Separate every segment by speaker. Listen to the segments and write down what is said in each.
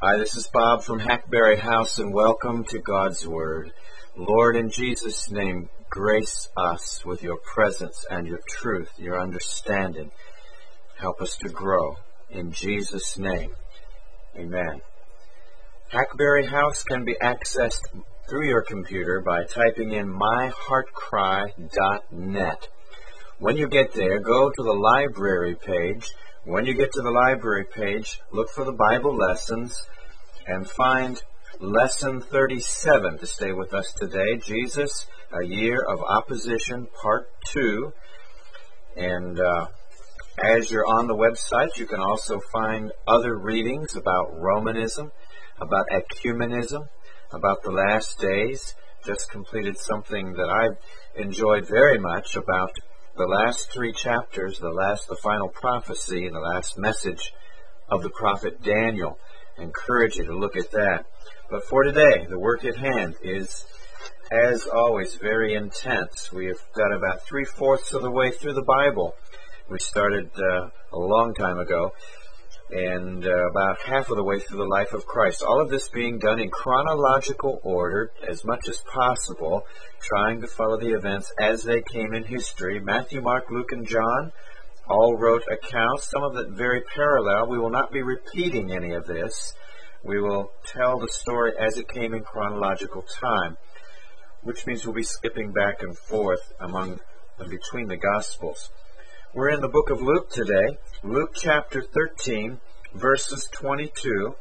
Speaker 1: Hi, this is Bob from Hackberry House, and welcome to God's Word. Lord, in Jesus' name, grace us with your presence and your truth, your understanding. Help us to grow. In Jesus' name, amen. Hackberry House can be accessed through your computer by typing in myheartcry.net. When you get there, go to the library page. When you get to the library page, look for the Bible lessons and find Lesson 37 to stay with us today, Jesus, A Year of Opposition, Part 2. And as you're on the website, you can also find other readings about Romanism, about ecumenism, about the last days. Just completed something that I've enjoyed very much about the last 3 chapters, the final prophecy and the last message of the prophet Daniel. I encourage you to look at that. But for today, the work at hand is, as always, very intense. We have got about 3/4 of the way through the Bible. We started a long time ago, and about half of the way through the life of Christ. All of this being done in chronological order as much as possible, trying to follow the events as they came in history. Matthew, Mark, Luke, and John all wrote accounts, some of it very parallel. We will not be repeating any of this. We will tell the story as it came in chronological time, which means we'll be skipping back and forth between the Gospels. We're in the book of Luke today, Luke chapter 13, verses 22,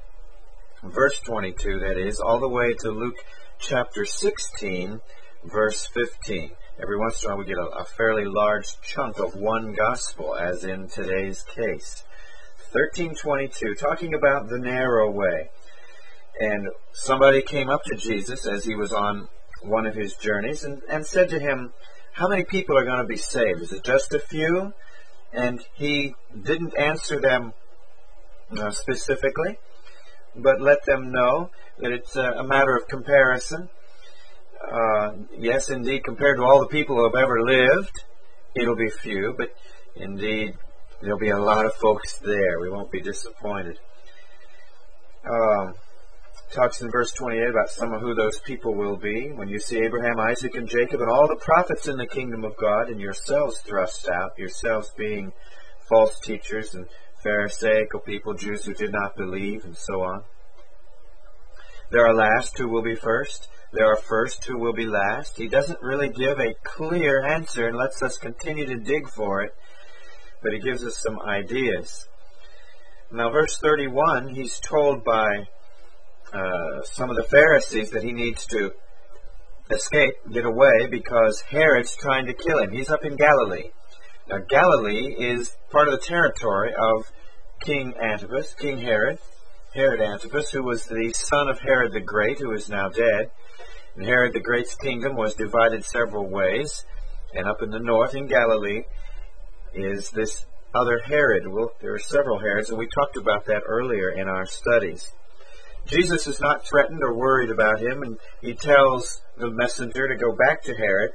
Speaker 1: verse 22, that is, all the way to Luke chapter 16, verse 15. Every once in a while we get a fairly large chunk of one gospel, as in today's case. 13:22, talking about the narrow way. And somebody came up to Jesus as he was on one of his journeys and said to him, "How many people are going to be saved? Is it just a few?" And he didn't answer them specifically, but let them know that it's a matter of comparison. Yes, indeed, compared to all the people who have ever lived, it'll be few, but indeed, there'll be a lot of folks there. We won't be disappointed. Talks in verse 28 about some of who those people will be. When you see Abraham, Isaac, and Jacob, and all the prophets in the kingdom of God, and yourselves thrust out, yourselves being false teachers and Pharisaical people, Jews who did not believe, and so on. There are last who will be first. There are first who will be last. He doesn't really give a clear answer and lets us continue to dig for it, but he gives us some ideas. Now, verse 31, he's told by some of the Pharisees that he needs to escape, get away, because Herod's trying to kill him. He's up in Galilee. Now, Galilee is part of the territory of King Antipas, King Herod Antipas, who was the son of Herod the Great, who is now dead. And Herod the Great's kingdom was divided several ways, and up in the north in Galilee is this other Herod. Well, there are several Herods, and we talked about that earlier in our studies. Jesus is not threatened or worried about him, and he tells the messenger to go back to Herod,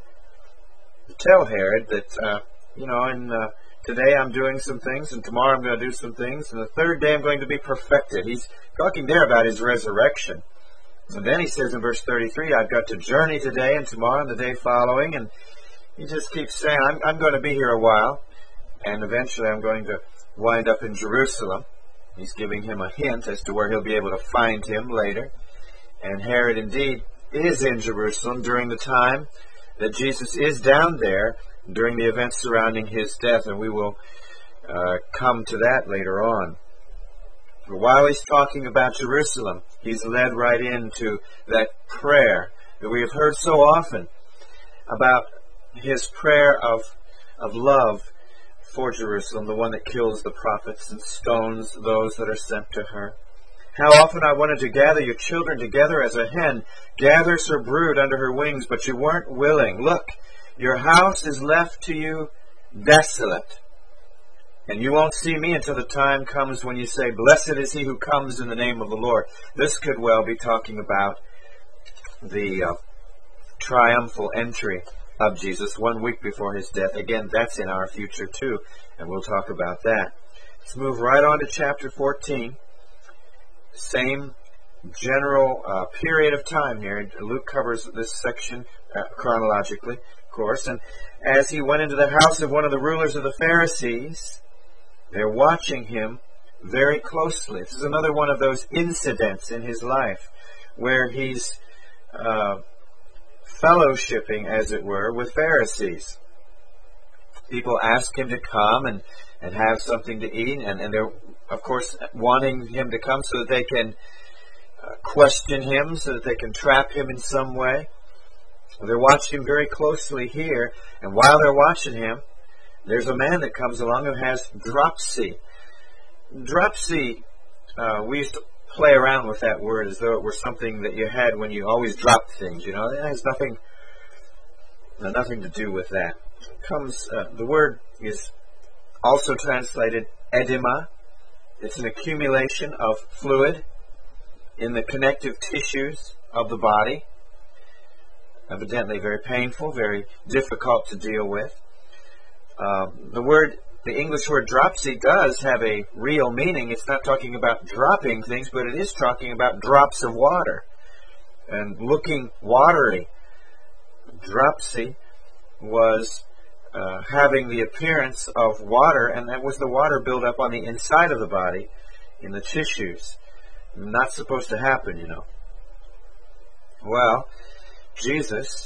Speaker 1: to tell Herod that, today I'm doing some things, and tomorrow I'm going to do some things, and the third day I'm going to be perfected. He's talking there about his resurrection. And then he says in verse 33, I've got to journey today and tomorrow and the day following, and he just keeps saying, I'm going to be here a while, and eventually I'm going to wind up in Jerusalem. He's giving him a hint as to where he'll be able to find him later. And Herod indeed is in Jerusalem during the time that Jesus is down there during the events surrounding his death, and we will come to that later on. But while he's talking about Jerusalem, he's led right into that prayer that we have heard so often about his prayer of love for Jerusalem, the one that kills the prophets and stones those that are sent to her. How often I wanted to gather your children together as a hen gathers her brood under her wings, but you weren't willing. Look, your house is left to you desolate. And you won't see me until the time comes when you say, blessed is he who comes in the name of the Lord. This could well be talking about the triumphal entry of Jesus 1 week before his death. Again, that's in our future too, and we'll talk about that. Let's move right on to chapter 14. same general period of time here. Luke covers this section chronologically, of course. And as he went into the house of one of the rulers of the Pharisees, they're watching him very closely. This is another one of those incidents in his life where he's fellowshipping, as it were, with Pharisees. People ask him to come and have something to eat, and they're, of course, wanting him to come so that they can question him, so that they can trap him in some way. They're watching him very closely here, and while they're watching him, there's a man that comes along who has dropsy. Dropsy, we used to play around with that word as though it were something that you had when you always dropped things. You know, it has nothing to do with that. The word is also translated edema. It's an accumulation of fluid in the connective tissues of the body. Evidently very painful, very difficult to deal with. The English word dropsy does have a real meaning. It's not talking about dropping things, but it is talking about drops of water and looking watery. Dropsy was having the appearance of water, and that was the water build up on the inside of the body in the tissues. Not supposed to happen, you know. Well, Jesus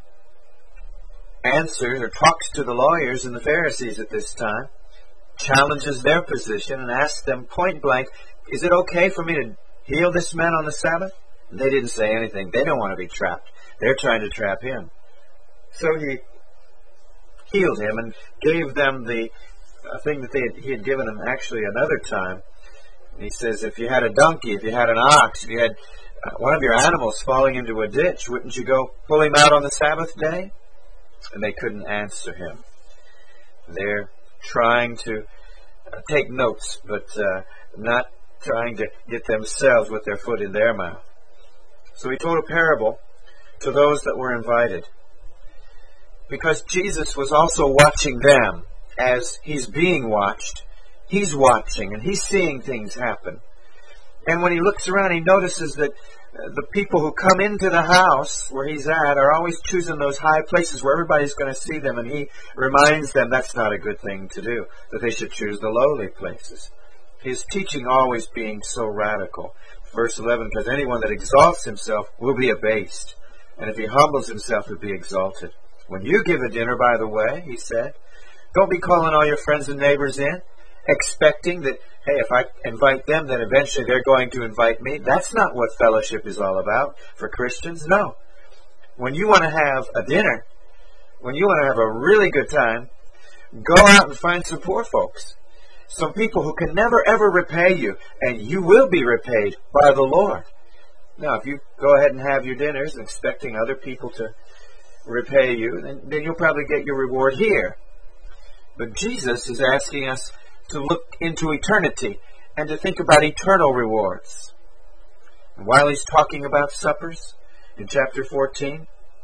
Speaker 1: answers or talks to the lawyers and the Pharisees at this time, challenges their position and asks them point blank, is it okay for me to heal this man on the Sabbath? And they didn't say anything. They don't want to be trapped. They're trying to trap him. So he healed him and gave them the thing that he had given them actually another time. He says, if you had a donkey, if you had an ox, if you had one of your animals falling into a ditch, wouldn't you go pull him out on the Sabbath day? And they couldn't answer him. They're trying to take notes, but not trying to get themselves with their foot in their mouth. So he told a parable to those that were invited, because Jesus was also watching them as he's being watched. He's watching and he's seeing things happen. And when he looks around, he notices that the people who come into the house where he's at are always choosing those high places where everybody's going to see them. And he reminds them that's not a good thing to do, that they should choose the lowly places. His teaching always being so radical. Verse 11, because anyone that exalts himself will be abased, and if he humbles himself will be exalted. When you give a dinner, by the way, he said, don't be calling all your friends and neighbors in, expecting that, hey, if I invite them, then eventually they're going to invite me. That's not what fellowship is all about for Christians. No. When you want to have a dinner, when you want to have a really good time, go out and find some poor folks. Some people who can never ever repay you, and you will be repaid by the Lord. Now, if you go ahead and have your dinners expecting other people to repay you, then you'll probably get your reward here. But Jesus is asking us to look into eternity and to think about eternal rewards. And while he's talking about suppers in chapter 14,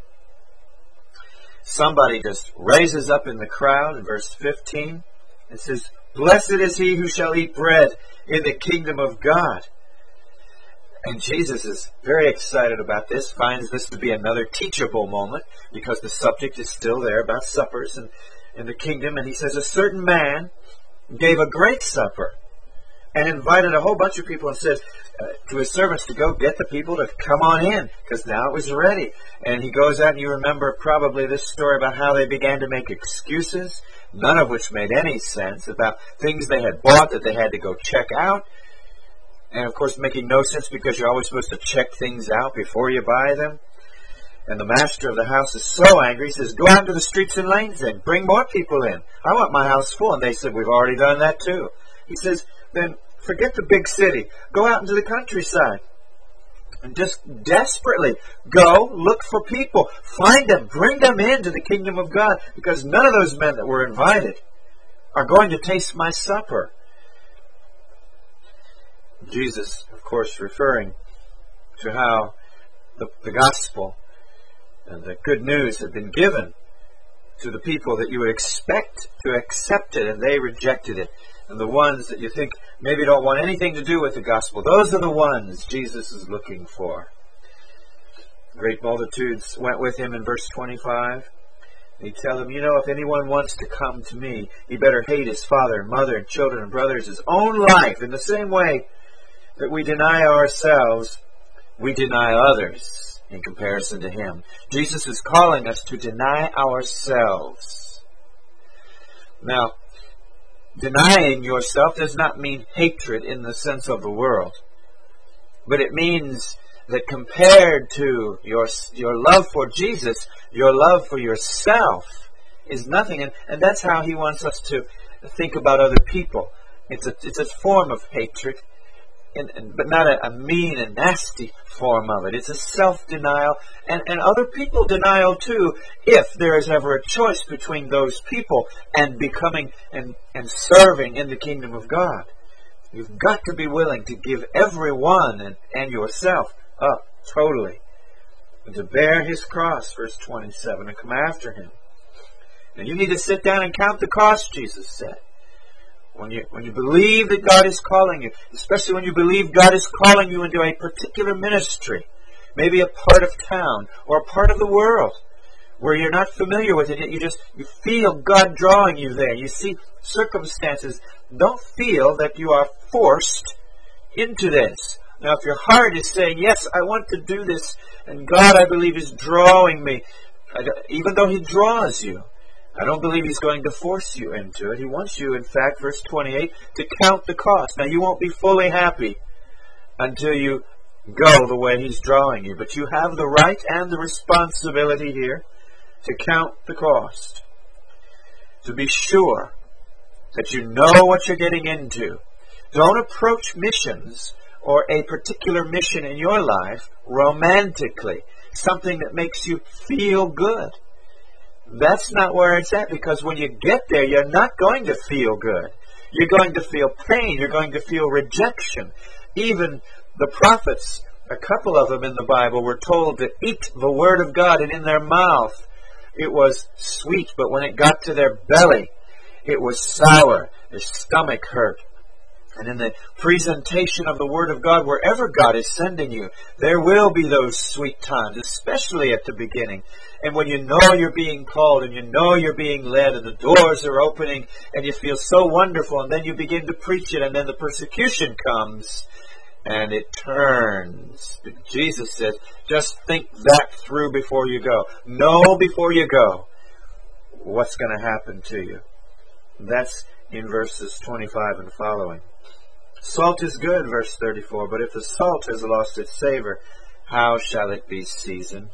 Speaker 1: somebody just raises up in the crowd in verse 15 and says, blessed is he who shall eat bread in the kingdom of God. And Jesus is very excited about this, finds this to be another teachable moment because the subject is still there about suppers and the kingdom. And he says, a certain man gave a great supper and invited a whole bunch of people and said to his servants to go get the people to come on in because now it was ready. And he goes out, and you remember probably this story about how they began to make excuses, none of which made any sense, about things they had bought that they had to go check out. And of course making no sense because you're always supposed to check things out before you buy them. And the master of the house is so angry, he says, go out into the streets and lanes and bring more people in. I want my house full. And they said, we've already done that too. He says, then forget the big city. Go out into the countryside. And just desperately go look for people. Find them. Bring them into the kingdom of God. Because none of those men that were invited are going to taste my supper. Jesus, of course, referring to how the gospel and the good news had been given to the people that you would expect to accept it, and they rejected it. And the ones that you think maybe don't want anything to do with the gospel, those are the ones Jesus is looking for. Great multitudes went with him in verse 25. He tell them, if anyone wants to come to me, he better hate his father and mother and children and brothers, his own life. In the same way that we deny ourselves, we deny others in comparison to him. Jesus is calling us to deny ourselves. Now, denying yourself does not mean hatred in the sense of the world, but it means that compared to your love for Jesus, your love for yourself is nothing. And that's how he wants us to think about other people. It's a form of hatred, but not a mean and nasty form of it. It's a self-denial and other people denial too, if there is ever a choice between those people and becoming and serving in the kingdom of God. You've got to be willing to give everyone and yourself up totally, and to bear his cross, verse 27, and come after him. And you need to sit down and count the cost, Jesus said. When you believe that God is calling you, especially when you believe God is calling you into a particular ministry, maybe a part of town or a part of the world where you're not familiar with it, yet you feel God drawing you there. You see circumstances. Don't feel that you are forced into this. Now, if your heart is saying, yes, I want to do this, and God, I believe, is drawing me, even though he draws you, I don't believe he's going to force you into it. He wants you, in fact, verse 28, to count the cost. Now, you won't be fully happy until you go the way he's drawing you, but you have the right and the responsibility here to count the cost, to be sure that you know what you're getting into. Don't approach missions or a particular mission in your life romantically, something that makes you feel good. That's not where it's at, because when you get there, you're not going to feel good. You're going to feel pain. You're going to feel rejection. Even the prophets, a couple of them in the Bible, were told to eat the word of God, and in their mouth it was sweet, but when it got to their belly, it was sour. Their stomach hurt. And in the presentation of the Word of God, wherever God is sending you, there will be those sweet times, especially at the beginning. And when you know you're being called and you know you're being led and the doors are opening and you feel so wonderful, and then you begin to preach it, and then the persecution comes and it turns. Jesus says, just think that through before you go. Know before you go what's going to happen to you. That's in verses 25 and following. Salt is good, verse 34, but if the salt has lost its savor, how shall it be seasoned?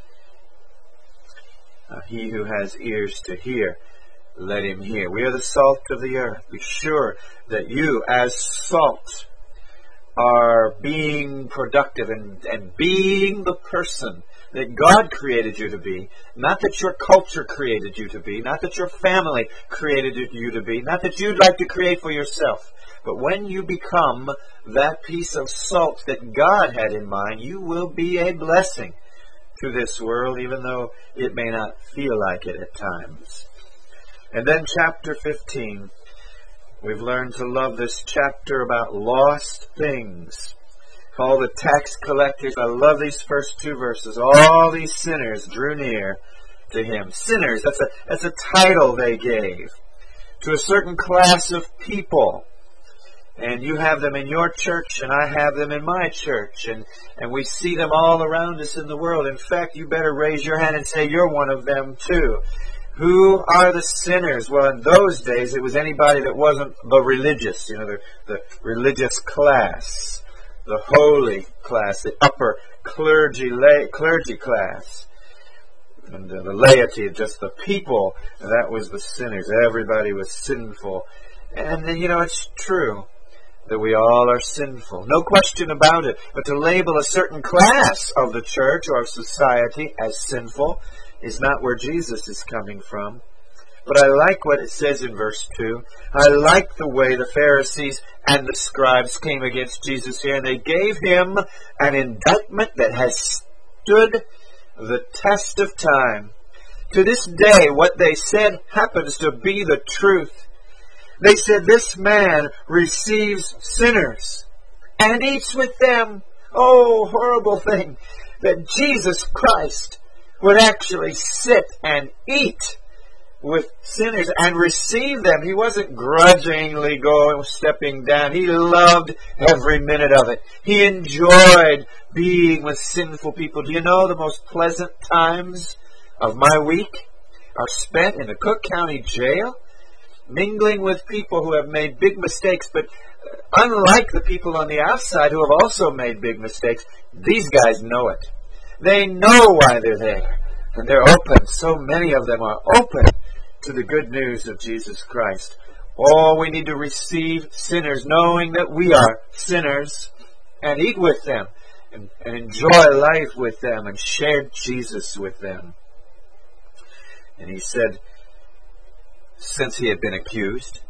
Speaker 1: He who has ears to hear, let him hear. We are the salt of the earth. Be sure that you, as salt, are being productive and being the person that God created you to be, not that your culture created you to be, not that your family created you to be, not that you'd like to create for yourself. But when you become that piece of salt that God had in mind, you will be a blessing to this world, even though it may not feel like it at times. And then chapter 15. We've learned to love this chapter about lost things. All the tax collectors. I love these first two verses. All these sinners drew near to him. Sinners, that's a title they gave to a certain class of people. And you have them in your church, and I have them in my church. And we see them all around us in the world. In fact, you better raise your hand and say you're one of them too. Who are the sinners? Well, in those days, it was anybody that wasn't the religious, the religious class, the holy class, the upper clergy class. And the laity, just the people, that was the sinners. Everybody was sinful. And then, it's true that we all are sinful. No question about it. But to label a certain class of the church or of society as sinful is not where Jesus is coming from. But I like what it says in verse 2. I like the way the Pharisees and the scribes came against Jesus here, and they gave him an indictment that has stood the test of time. To this day, what they said happens to be the truth. They said this man receives sinners and eats with them. Oh, horrible thing, that Jesus Christ would actually sit and eat with sinners and receive them. He wasn't grudgingly stepping down. He loved every minute of it. He enjoyed being with sinful people. Do you know the most pleasant times of my week are spent in the Cook County Jail, mingling with people who have made big mistakes, but unlike the people on the outside who have also made big mistakes, these guys know it. They know why they're there, and they're open. So many of them are open to the good news of Jesus Christ. Oh, we need to receive sinners, knowing that we are sinners, and eat with them, and enjoy life with them, and share Jesus with them. And he said, since he had been accused,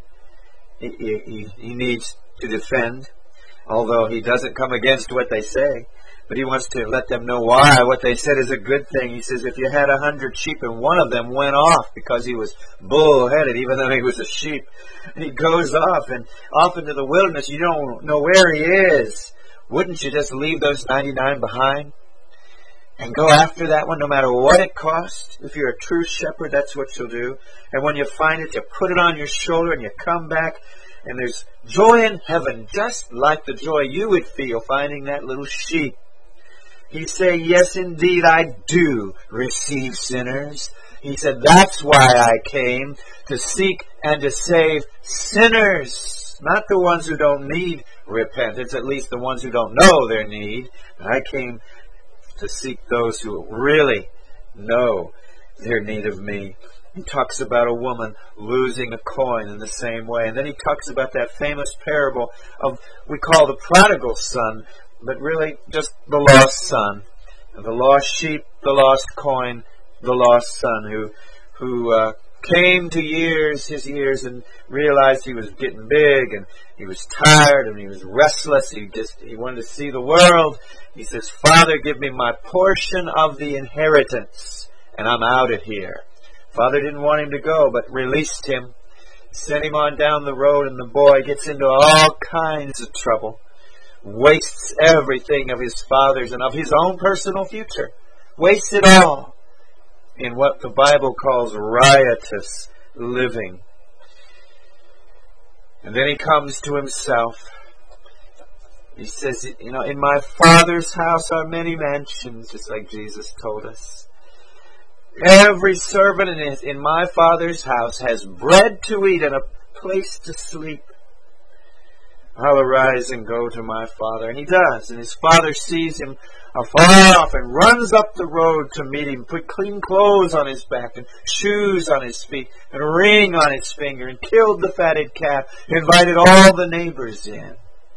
Speaker 1: he needs to defend, although he doesn't come against what they say, but he wants to let them know why what they said is a good thing. He says, if you had 100 sheep and one of them went off because he was bull-headed, even though he was a sheep, he goes off into the wilderness, you don't know where he is. Wouldn't you just leave those 99 behind and go after that one no matter what it costs? If you're a true shepherd, that's what you'll do. And when you find it, you put it on your shoulder and you come back, and there's joy in heaven, just like the joy you would feel finding that little sheep. He said, yes, indeed, I do receive sinners. He said, that's why I came, to seek and to save sinners, not the ones who don't need repentance, at least the ones who don't know their need. I came to seek those who really know their need of me. He talks about a woman losing a coin in the same way. And then he talks about that famous parable of, we call the prodigal son, but really just the lost son. The lost sheep, the lost coin, the lost son who came to his years and realized he was getting big and he was tired and he was restless. He wanted to see the world. He says, Father, give me my portion of the inheritance, and I'm out of here. Father didn't want him to go, but released him, sent him on down the road, and the boy gets into all kinds of trouble, wastes everything of his father's and of his own personal future, wastes it all in what the Bible calls riotous living. And then he comes to himself. He says, in my Father's house are many mansions, just like Jesus told us. Every servant in my Father's house has bread to eat and a place to sleep. I'll arise and go to my Father. And he does. And his Father sees him afar off and runs up the road to meet him, put clean clothes on his back and shoes on his feet and a ring on his finger, and killed the fatted calf, invited all the neighbors in.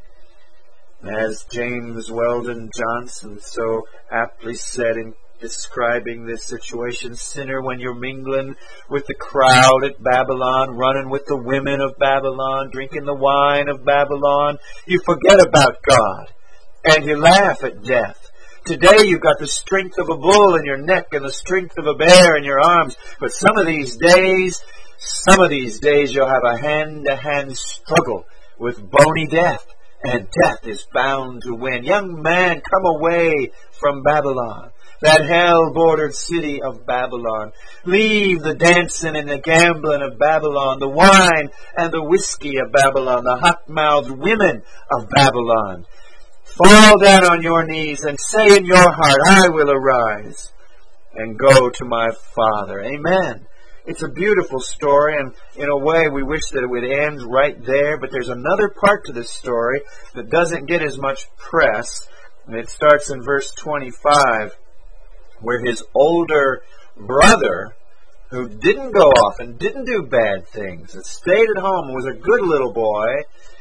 Speaker 1: As James Weldon Johnson so aptly said in describing this situation, sinner, when you're mingling with the crowd at Babylon, running with the women of Babylon, drinking the wine of Babylon, you forget about God and you laugh at death. Today you've got the strength of a bull in your neck and the strength of a bear in your arms, but some of these days you'll have a hand-to-hand struggle with bony death, and death is bound to win. Young man, come away from Babylon, that hell-bordered city of Babylon. Leave the dancing and the gambling of Babylon, the wine and the whiskey of Babylon, the hot-mouthed women of Babylon. Fall down on your knees and say in your heart, I will arise and go to my Father. Amen. It's a beautiful story, and in a way we wish that it would end right there, but there's another part to this story that doesn't get as much press, and it starts in verse 25, where his older brother, who didn't go off and didn't do bad things and stayed at home and was a good little boy,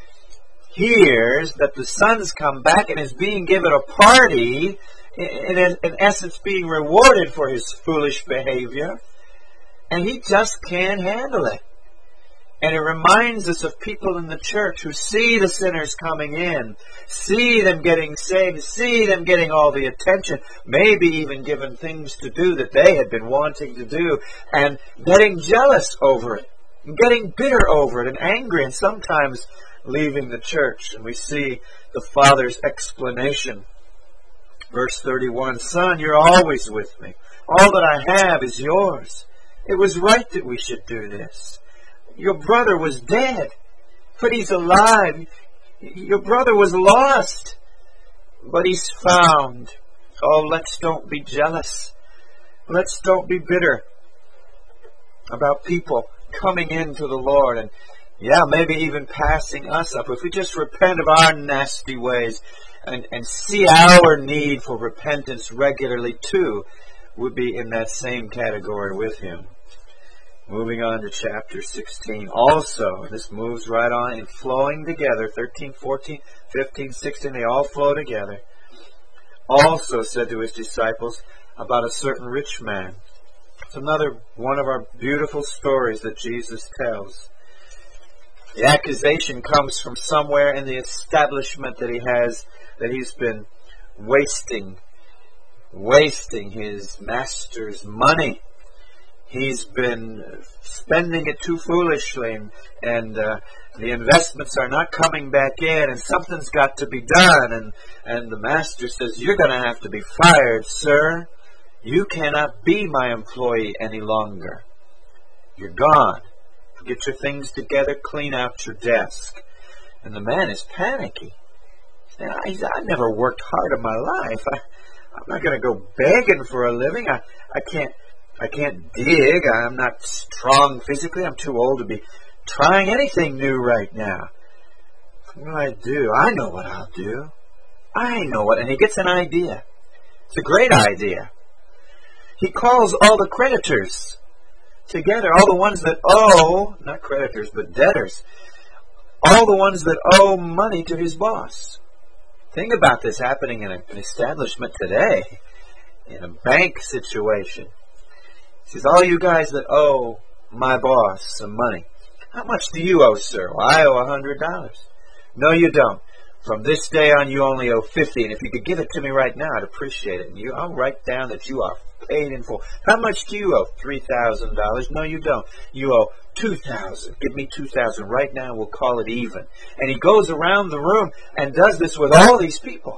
Speaker 1: hears that the son's come back and is being given a party, in essence being rewarded for his foolish behavior, and he just can't handle it. And it reminds us of people in the church who see the sinners coming in, see them getting saved, see them getting all the attention, maybe even given things to do that they had been wanting to do, and getting jealous over it, and getting bitter over it, and angry, and sometimes leaving the church. And we see the Father's explanation. Verse 31, Son, you're always with me. All that I have is yours. It was right that we should do this. Your brother was dead, but he's alive. Your brother was lost, but he's found. Oh, let's don't be jealous. Let's don't be bitter about people coming into the Lord and, maybe even passing us up. If we just repent of our nasty ways and see our need for repentance regularly too, we'd be in that same category with him. Moving on to chapter 16. Also, this moves right on and flowing together. 13, 14, 15, 16, they all flow together. Also said to his disciples about a certain rich man. It's another one of our beautiful stories that Jesus tells. The accusation comes from somewhere in the establishment that he's been wasting his master's money. He's been spending it too foolishly, and the investments are not coming back in, and something's got to be done. And the master says, you're going to have to be fired, sir. You cannot be my employee any longer. You're gone. Get your things together, clean out your desk. And the man is panicky. I've never worked hard in my life. I'm not going to go begging for a living. I can't dig. I'm not strong physically. I'm too old to be trying anything new right now. What do I do? I know what I'll do. And he gets an idea. It's a great idea. He calls all the creditors together, all the ones that owe, not creditors, but debtors, all the ones that owe money to his boss. Think about this happening in an establishment today, in a bank situation. He says, all you guys that owe my boss some money, how much do you owe, sir? Well, I owe $100. No, you don't. From this day on, you only owe $50, and if you could give it to me right now, I'd appreciate it. And I'll write down that you are paid in full. How much do you owe? $3,000. No, you don't. You owe $2,000. Give me $2,000 right now. We'll call it even. And he goes around the room and does this with all these people.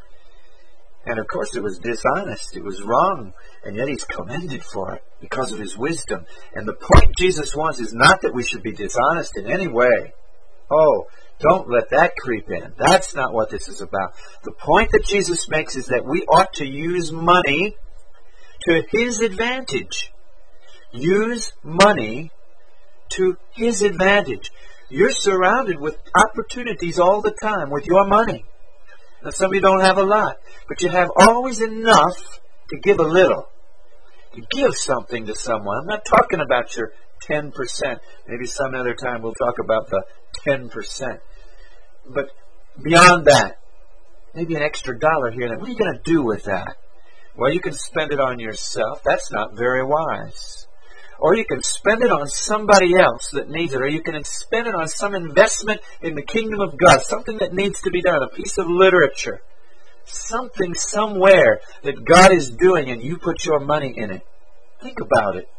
Speaker 1: And of course, it was dishonest. It was wrong. And yet he's commended for it because of his wisdom. And the point Jesus wants is not that we should be dishonest in any way. Oh, don't let that creep in. That's not what this is about. The point that Jesus makes is that we ought to use money to his advantage. Use money to his advantage. You're surrounded with opportunities all the time with your money. Now, some of you don't have a lot, but you have always enough to give a little. To give something to someone. I'm not talking about your 10%. Maybe some other time we'll talk about the 10%. But beyond that, maybe an extra $1 here and there. What are you going to do with that? Well, you can spend it on yourself. That's not very wise. Or you can spend it on somebody else that needs it. Or you can spend it on some investment in the kingdom of God. Something that needs to be done. A piece of literature. Something somewhere that God is doing and you put your money in it. Think about it.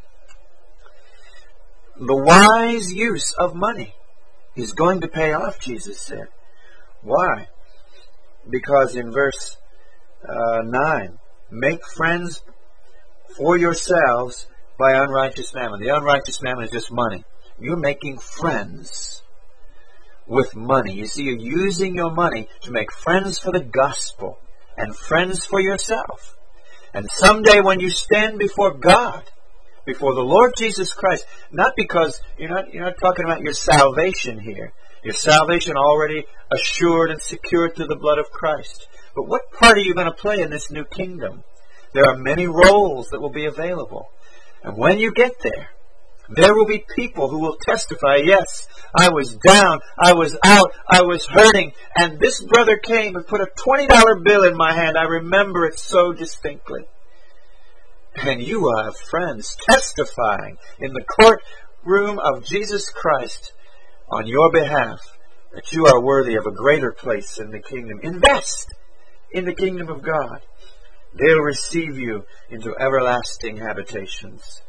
Speaker 1: The wise use of money is going to pay off, Jesus said. Why? Because in verse 9, make friends for yourselves by unrighteous mammon. The unrighteous mammon is just money. You're making friends with money. You see, you're using your money to make friends for the gospel and friends for yourself. And someday when you stand before God, before the Lord Jesus Christ, not because you're not talking about your salvation here. Your salvation already assured and secured through the blood of Christ. But what part are you going to play in this new kingdom? There are many roles that will be available. And when you get there, there will be people who will testify, yes, I was down, I was out, I was hurting, and this brother came and put a $20 bill in my hand. I remember it so distinctly. And you will have friends testifying in the room of Jesus Christ on your behalf, that you are worthy of a greater place in the kingdom. Invest in the kingdom of God. They'll receive you into everlasting habitations.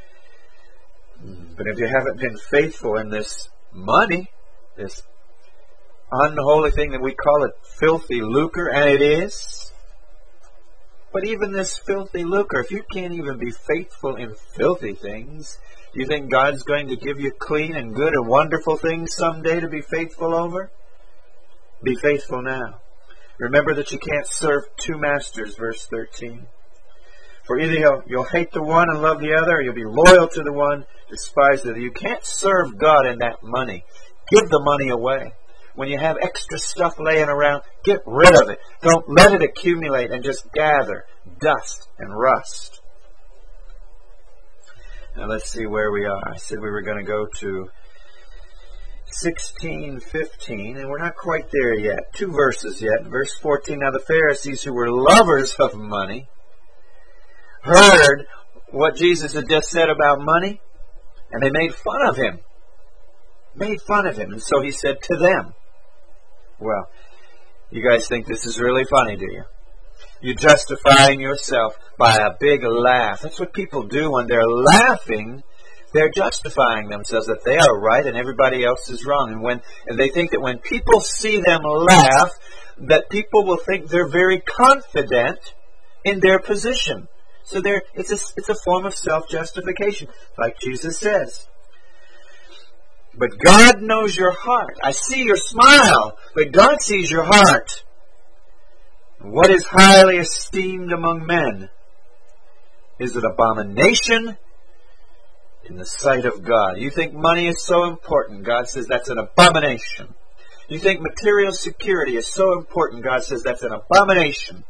Speaker 1: But if you haven't been faithful in this money, this unholy thing that we call it filthy lucre, and it is, but even this filthy lucre, if you can't even be faithful in filthy things, do you think God's going to give you clean and good and wonderful things someday to be faithful over? Be faithful now. Remember that you can't serve two masters, verse 13. For either you'll hate the one and love the other, or you'll be loyal to the one, despise the other. You can't serve God in that money. Give the money away. When you have extra stuff laying around, get rid of it. Don't let it accumulate and just gather dust and rust. Now let's see where we are. I said we were going to go to 16:15, and we're not quite there yet. 2 verses yet. Verse 14, now the Pharisees, who were lovers of money, heard what Jesus had just said about money, and they made fun of him. Made fun of him. And so he said to them, well, you guys think this is really funny, do you? You're justifying yourself by a big laugh. That's what people do when they're laughing. They're justifying themselves that they are right and everybody else is wrong. And they think that when people see them laugh, that people will think they're very confident in their position. So it's a form of self-justification, like Jesus says. But God knows your heart. I see your smile, but God sees your heart. What is highly esteemed among men is an abomination in the sight of God. You think money is so important, God says that's an abomination. You think material security is so important, God says that's an abomination.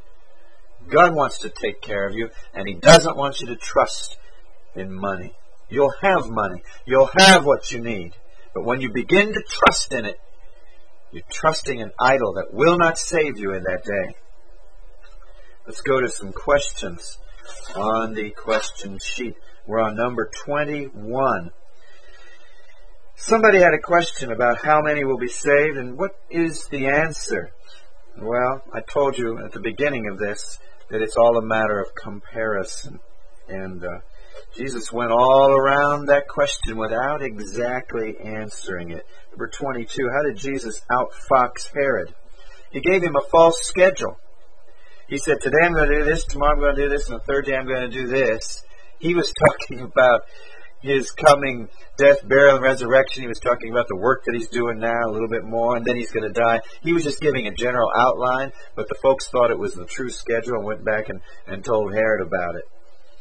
Speaker 1: God wants to take care of you, and He doesn't want you to trust in money. You'll have money. You'll have what you need. But when you begin to trust in it, you're trusting an idol that will not save you in that day. Let's go to some questions on the question sheet. We're on number 21. Somebody had a question about how many will be saved, and what is the answer? Well, I told you at the beginning of this that it's all a matter of comparison. And Jesus went all around that question without exactly answering it. Number 22, how did Jesus outfox Herod? He gave him a false schedule. He said, today I'm going to do this, tomorrow I'm going to do this, and the third day I'm going to do this. He was talking about his coming death, burial, and resurrection. He was talking about the work that he's doing now, a little bit more, and then he's going to die. He was just giving a general outline, but the folks thought it was the true schedule and went back and told Herod about it.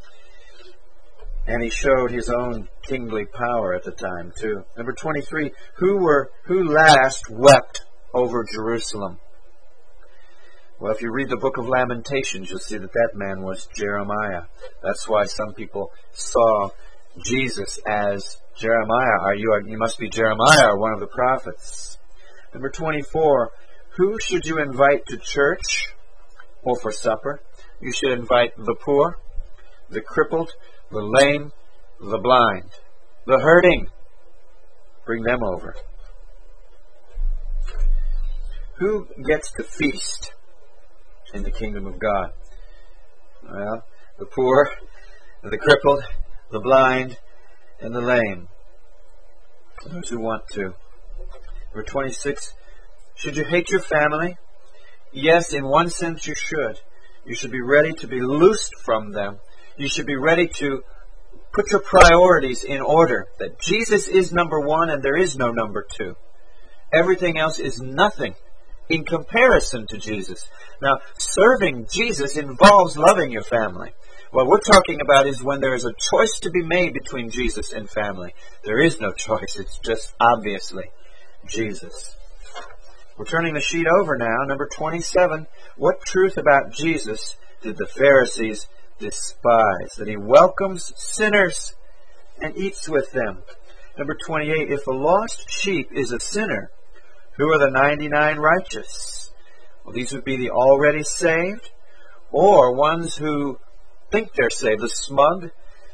Speaker 1: And he showed his own kingly power at the time, too. Number 23, who last wept over Jerusalem? Well, if you read the book of Lamentations, you'll see that man was Jeremiah. That's why some people saw Jesus as Jeremiah. You must be Jeremiah or one of the prophets. Number 24, who should you invite to church or for supper? You should invite the poor, the crippled, the lame, the blind, the hurting. Bring them over. Who gets to feast in the kingdom of God? Well, the poor, the crippled, the blind, and the lame. Those who want to. Number 26, should you hate your family? Yes, in one sense you should. You should be ready to be loosed from them. You should be ready to put your priorities in order. That Jesus is number one and there is no number two. Everything else is nothing in comparison to Jesus. Now, serving Jesus involves loving your family. What we're talking about is when there is a choice to be made between Jesus and family. There is no choice. It's just obviously Jesus. We're turning the sheet over now. Number 27. What truth about Jesus did the Pharisees despise? That He welcomes sinners and eats with them. Number 28. If a lost sheep is a sinner, who are the 99 righteous? Well, these would be the already saved, or ones who think they're saved, the smug,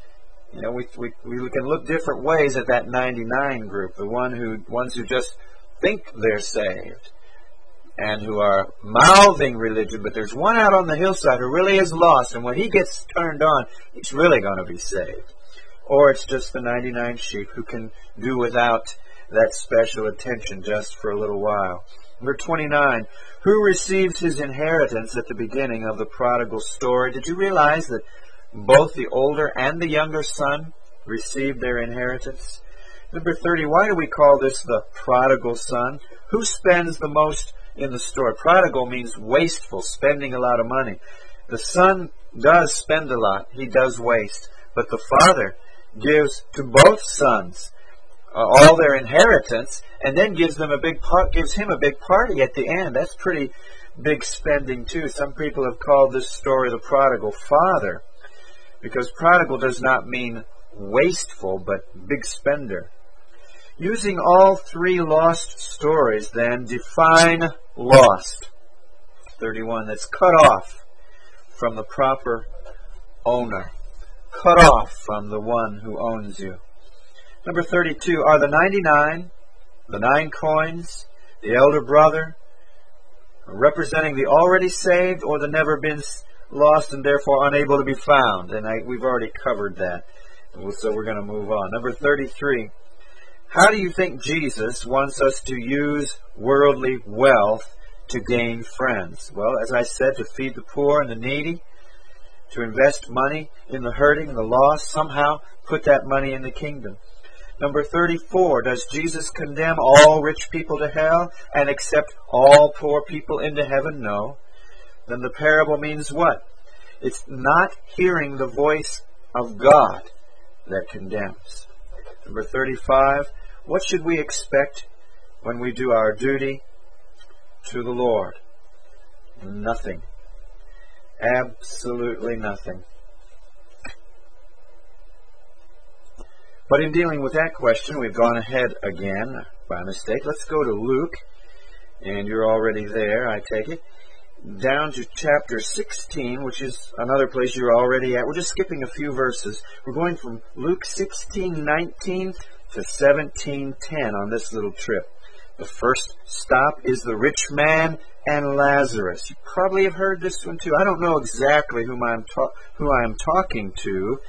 Speaker 1: You know, we can look different ways at that 99 group, the ones who just think they're saved and who are mouthing religion, but there's one out on the hillside who really is lost, and when he gets turned on, he's really going to be saved. Or it's just the 99 sheep who can do without that special attention just for a little while. Number 29, who received his inheritance at the beginning of the prodigal story? Did you realize that both the older and the younger son received their inheritance? Number 30, why do we call this the prodigal son? Who spends the most in the story? Prodigal means wasteful, spending a lot of money. The son does spend a lot. He does waste. But the father gives to both sons all their inheritance, and then gives him a big party at the end. That's pretty big spending too. Some people have called this story the prodigal father, because prodigal does not mean wasteful, but big spender. Using all three lost stories, then, define lost. 31, that's cut off from the proper owner. Cut off from the one who owns you. Number 32, are the 99, the 9 coins, the elder brother, representing the already saved or the never been lost and therefore unable to be found? And we've already covered that, so we're going to move on. Number 33, how do you think Jesus wants us to use worldly wealth to gain friends? Well, as I said, to feed the poor and the needy, to invest money in the hurting and the lost, somehow put that money in the kingdom. Number 34, does Jesus condemn all rich people to hell and accept all poor people into heaven? No. Then the parable means what? It's not hearing the voice of God that condemns. Number 35, what should we expect when we do our duty to the Lord? Nothing. Absolutely nothing. But in dealing with that question, we've gone ahead again by mistake. Let's go to Luke, and you're already there, I take it, down to chapter 16, which is another place you're already at. We're just skipping a few verses. We're going from Luke 16:19 to 17:10 on this little trip. The first stop is the rich man and Lazarus. You probably have heard this one too. I don't know exactly who I am talking to,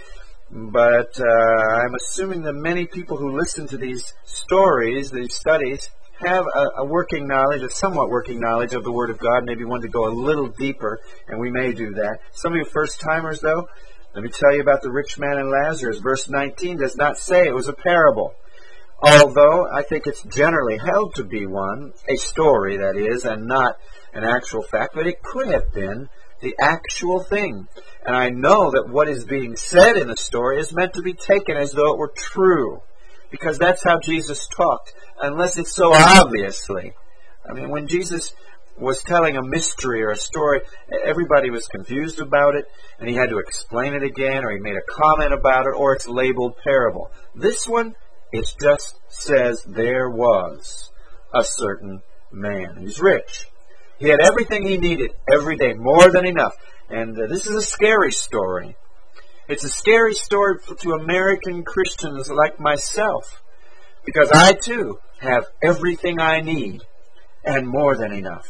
Speaker 1: but I'm assuming that many people who listen to these stories, these studies, have a working knowledge, a somewhat working knowledge of the Word of God, maybe want to go a little deeper, and we may do that. Some of you first-timers, though, let me tell you about the rich man and Lazarus. Verse 19 does not say it was a parable, although I think it's generally held to be one, a story, that is, and not an actual fact, but it could have been the actual thing. And I know that what is being said in the story is meant to be taken as though it were true, because that's how Jesus talked, unless it's so obviously. I mean, when Jesus was telling a mystery or a story, everybody was confused about it, and he had to explain it again, or he made a comment about it, or it's labeled parable. This one, it just says there was a certain man. He's rich. He had everything he needed every day, more than enough. And this is a scary story. It's a scary story to American Christians like myself, because I too have everything I need and more than enough.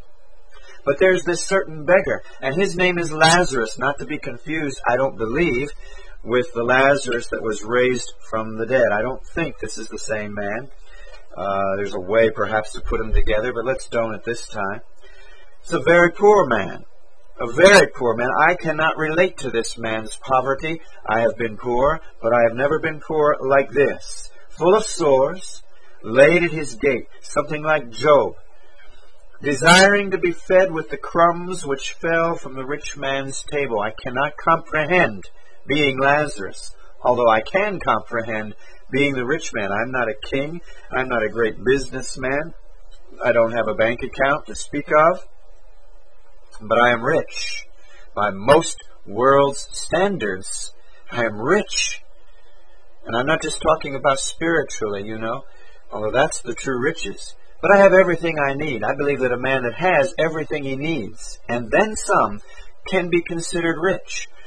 Speaker 1: But there's this certain beggar, and his name is Lazarus, not to be confused, I don't believe, with the Lazarus that was raised from the dead. I don't think this is the same man. There's a way perhaps to put them together, but let's don't at this time. It's a very poor man. A very poor man. I cannot relate to this man's poverty. I have been poor, but I have never been poor like this. Full of sores, laid at his gate, something like Job, desiring to be fed with the crumbs which fell from the rich man's table. I cannot comprehend being Lazarus, although I can comprehend being the rich man. I'm not a king. I'm not a great businessman. I don't have a bank account to speak of. But I am rich. By most world's standards, I am rich. And I'm not just talking about spiritually, although that's the true riches. But I have everything I need. I believe that a man that has everything he needs, and then some, can be considered rich.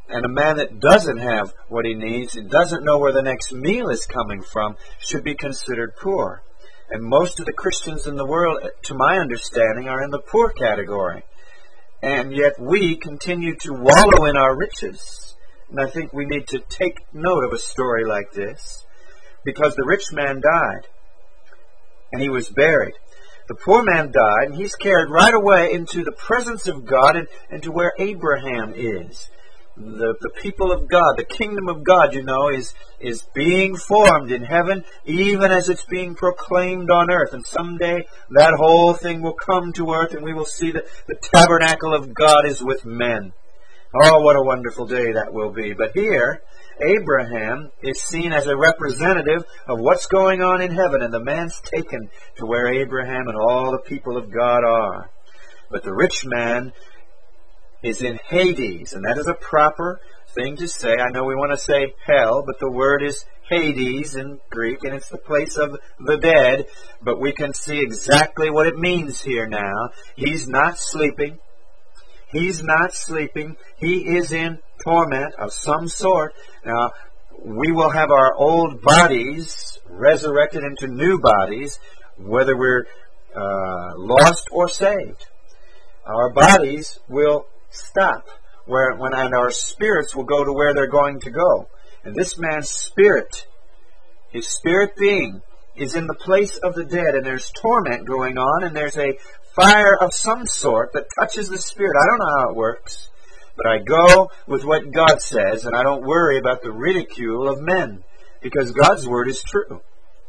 Speaker 1: And a man that doesn't have what he needs and doesn't know where the next meal is coming from should be considered poor. And most of the Christians in the world, to my understanding, are in the poor category. And yet we continue to wallow in our riches. And I think we need to take note of a story like this, because the rich man died, and he was buried. The poor man died, and he's carried right away into the presence of God and to where Abraham is. The people of God, the kingdom of God, is being formed in heaven, even as it's being proclaimed on earth. And someday that whole thing will come to earth, and we will see that the tabernacle of God is with men. Oh, what a wonderful day that will be. But here, Abraham is seen as a representative of what's going on in heaven, and the man's taken to where Abraham and all the people of God are. But the rich man is in Hades, and that is a proper thing to say. I know we want to say hell, but the word is Hades in Greek, and it's the place of the dead, but we can see exactly what it means here now. He's not sleeping. He's not sleeping. He is in torment of some sort. Now, we will have our old bodies resurrected into new bodies, whether we're lost or saved. Our bodies will stop, and our spirits will go to where they're going to go. And this man's spirit, his spirit being, is in the place of the dead, and there's torment going on, and there's a fire of some sort that touches the spirit. I don't know how it works, but I go with what God says, and I don't worry about the ridicule of men, because God's word is true.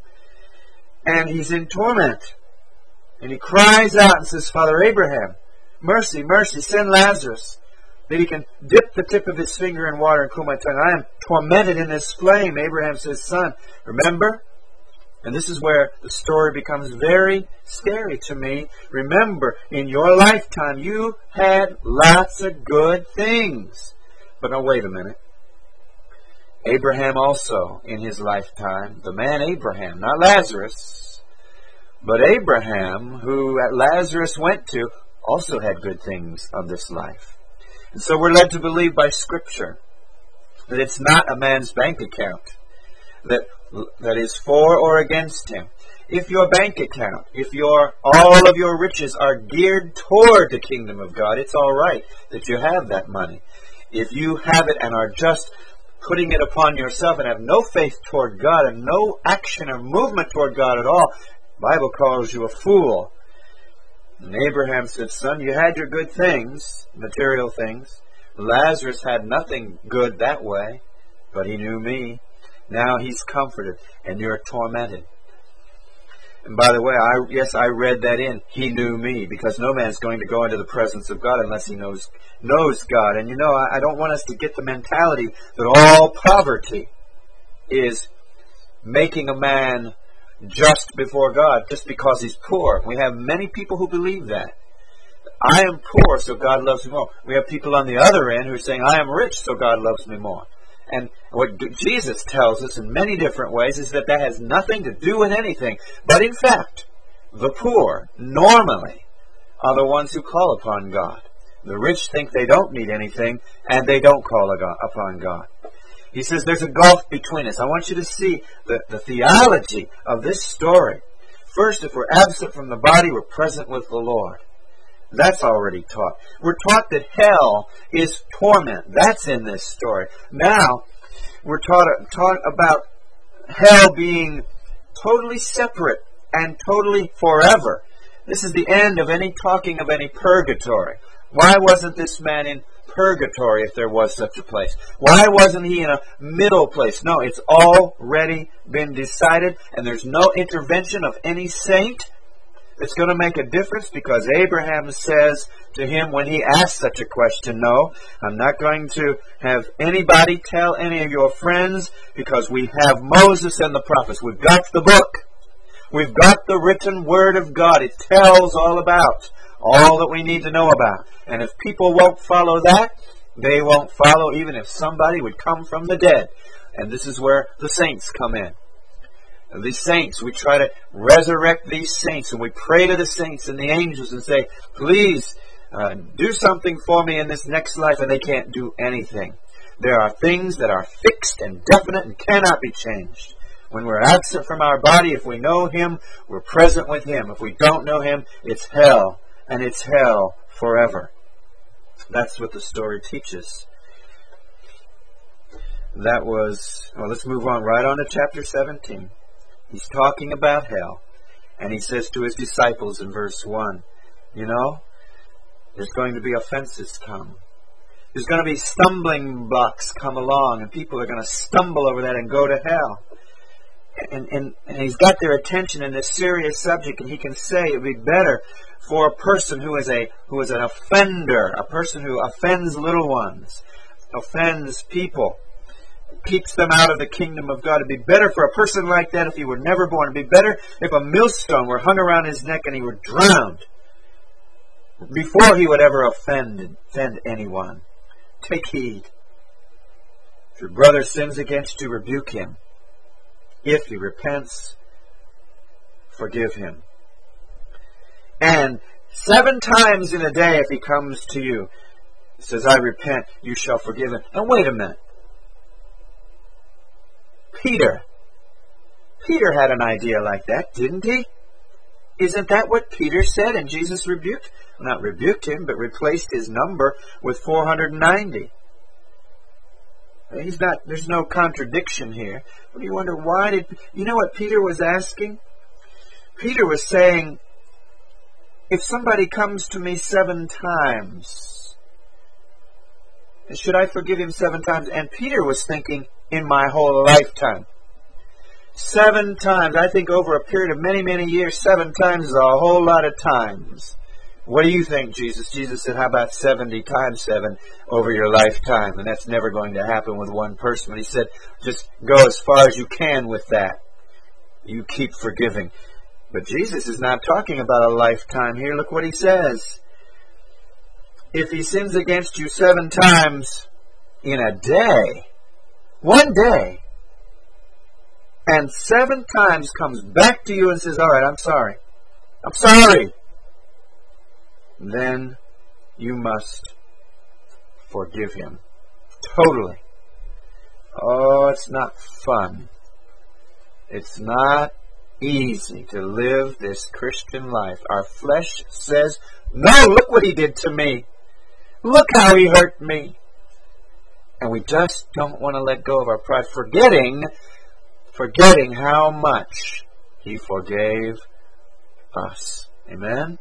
Speaker 1: And he's in torment, and he cries out and says, Father Abraham, mercy, mercy, send Lazarus, that he can dip the tip of his finger in water and cool my tongue. I am tormented in this flame. Abraham says, son, remember? And this is where the story becomes very scary to me. Remember, in your lifetime, you had lots of good things. But now wait a minute. Abraham also, in his lifetime, the man Abraham, not Lazarus, but Abraham, who Lazarus went to, also had good things of this life. And so we're led to believe by Scripture that it's not a man's bank account that is for or against him. If your bank account, all of your riches are geared toward the kingdom of God, it's all right that you have that money. If you have it and are just putting it upon yourself and have no faith toward God and no action or movement toward God at all, the Bible calls you a fool. And Abraham said, son, you had your good things, material things. Lazarus had nothing good that way, but he knew me. Now he's comforted, and you're tormented. And by the way, I read that in, he knew me, because no man's going to go into the presence of God unless he knows God. And I don't want us to get the mentality that all poverty is making a man just before God just because he's poor. We have many people who believe that. I am poor, so God loves me more. We have people on the other end who are saying, I am rich, so God loves me more. And what Jesus tells us in many different ways is that has nothing to do with anything. But in fact, the poor normally are the ones who call upon God. The rich think they don't need anything, and they don't call upon God. He says there's a gulf between us. I want you to see the theology of this story. First, if we're absent from the body, we're present with the Lord. That's already taught. We're taught that hell is torment. That's in this story. Now, we're taught about hell being totally separate and totally forever. This is the end of any talking of any purgatory. Why wasn't this man in purgatory if there was such a place? Why wasn't he in a middle place? No, it's already been decided, and there's no intervention of any saint. It's going to make a difference, because Abraham says to him when he asks such a question, no, I'm not going to have anybody tell any of your friends, because we have Moses and the prophets. We've got the book. We've got the written word of God. It tells all about all that we need to know about. And if people won't follow that, they won't follow even if somebody would come from the dead. And this is where the saints come in. The saints, we try to resurrect these saints, and we pray to the saints and the angels and say, please do something for me in this next life, and they can't do anything. There are things that are fixed and definite and cannot be changed. When we're absent from our body, if we know Him, we're present with Him. If we don't know Him, it's hell, and it's hell forever. That's what the story teaches. That was, well, let's move on right on to chapter 17. He's talking about hell, and he says to his disciples in verse 1, you know, there's going to be offenses come. There's going to be stumbling blocks come along, and people are going to stumble over that and go to hell. And he's got their attention in this serious subject, and he can say it would be better for a person who is an offender, a person who offends little ones, offends people, keeps them out of the kingdom of God. It'd be better for a person like that if he were never born. It'd be better if a millstone were hung around his neck and he were drowned before he would ever offend anyone. Take heed. If your brother sins against you, rebuke him. If he repents, forgive him. And 7 times in a day, if he comes to you, says, I repent, you shall forgive him. Now wait a minute. Peter had an idea like that, didn't he? Isn't that what Peter said? And Jesus not rebuked him, but replaced his number with 490. There's no contradiction here. But you wonder you know what Peter was asking? Peter was saying, if somebody comes to me 7 times, should I forgive him 7 times? And Peter was thinking, in my whole lifetime. 7 times. I think over a period of many, many years, 7 times is a whole lot of times. What do you think, Jesus? Jesus said, how about 70 times 7 over your lifetime? And that's never going to happen with one person. But he said, just go as far as you can with that. You keep forgiving. But Jesus is not talking about a lifetime here. Look what he says. If he sins against you 7 times in a day, one day, and 7 times comes back to you and says, all right, I'm sorry. I'm sorry. Then you must forgive him. Totally. Oh, it's not fun. It's not easy to live this Christian life. Our flesh says, no, look what he did to me. Look how he hurt me. And we just don't want to let go of our pride, forgetting how much he forgave us. Amen?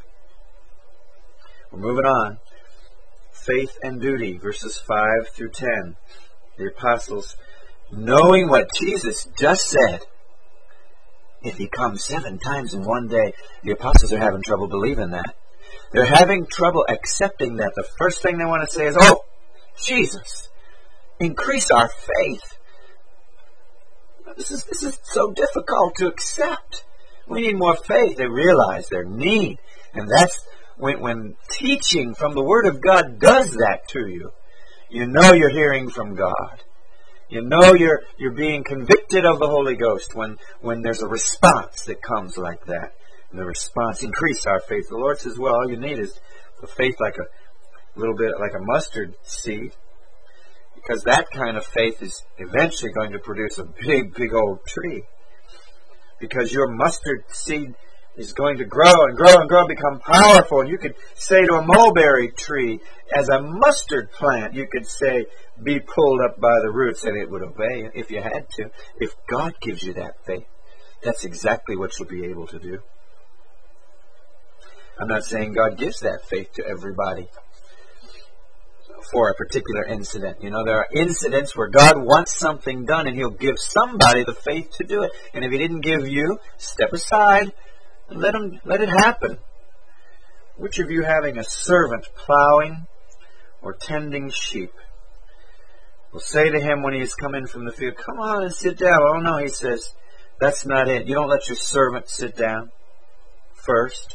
Speaker 1: We're moving on. Faith and duty, verses 5 through 10. The apostles, knowing what Jesus just said, if he comes 7 times in one day, the apostles are having trouble believing that. They're having trouble accepting that. The first thing they want to say is, oh, Jesus, increase our faith. This is so difficult to accept. We need more faith. They realize their need. And that's when teaching from the Word of God does that to you. You know you're hearing from God. You know you're being convicted of the Holy Ghost when there's a response that comes like that. And the response, increase our faith. The Lord says, well, all you need is a faith like a little bit like a mustard seed. Because that kind of faith is eventually going to produce a big, big old tree. Because your mustard seed is going to grow and grow and grow and become powerful. And you could say to a mulberry tree, as a mustard plant, you could say, be pulled up by the roots, and it would obey if you had to. If God gives you that faith, that's exactly what you'll be able to do. I'm not saying God gives that faith to everybody for a particular incident. You know, there are incidents where God wants something done, and He'll give somebody the faith to do it. And if He didn't give you, step aside and let it happen. Which of you having a servant plowing or tending sheep will say to him when he has come in from the field, come on and sit down? Oh no, he says, that's not it. You don't let your servant sit down first.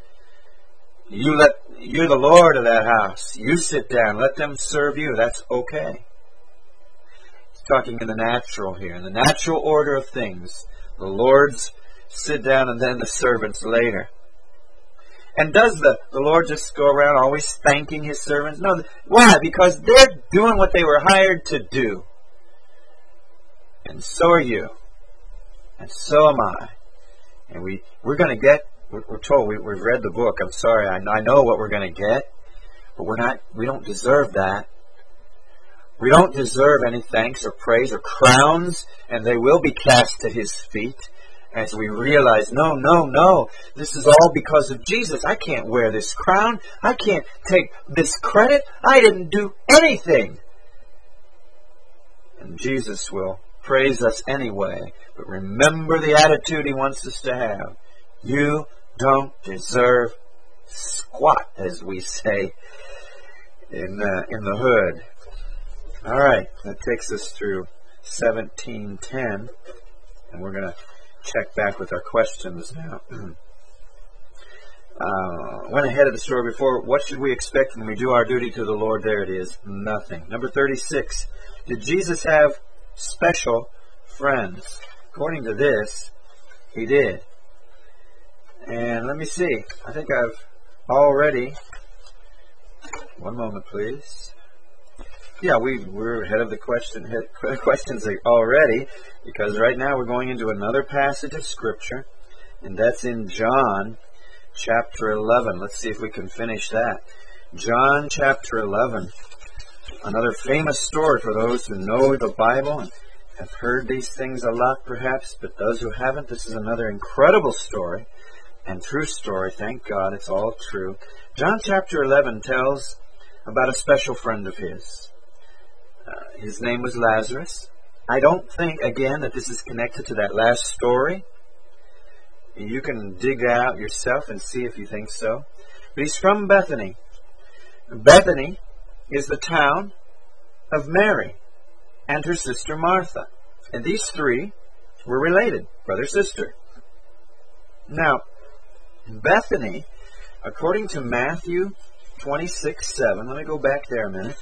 Speaker 1: You're the Lord of that house. You sit down. Let them serve you. That's okay. He's talking in the natural here. In the natural order of things. The Lord's sit down and then the servants later. And does the Lord just go around always thanking His servants? No. Why? Because they're doing what they were hired to do. And so are you. And so am I. And we're going to get, we're told, we've read the book. I'm sorry, I know what we're going to get. But we don't deserve that. We don't deserve any thanks or praise or crowns. And they will be cast at His feet. As we realize, no, this is all because of Jesus. I can't wear this crown. I can't take this credit. I didn't do anything. And Jesus will praise us anyway. But remember the attitude He wants us to have. You don't deserve squat, as we say in the hood. All right, that takes us through 17:10, and we're going to check back with our questions now. Went ahead of the story before. What should we expect when we do our duty to the Lord? There it is. Nothing. Number 36. Did Jesus have special friends? According to this, He did. And let me see. I think I've already... One moment, please. Yeah, we're ahead of the questions already, because right now we're going into another passage of Scripture, and that's in John chapter 11. Let's see if we can finish that. John chapter 11, another famous story for those who know the Bible and have heard these things a lot perhaps, but those who haven't, this is another incredible story and true story. Thank God it's all true. John chapter 11 tells about a special friend of His. His name was Lazarus. I don't think, again, that this is connected to that last story. You can dig out yourself and see if you think so. But he's from Bethany. Bethany is the town of Mary and her sister Martha. And these three were related, brother-sister. Now, Bethany, according to Matthew 26:7, let me go back there a minute.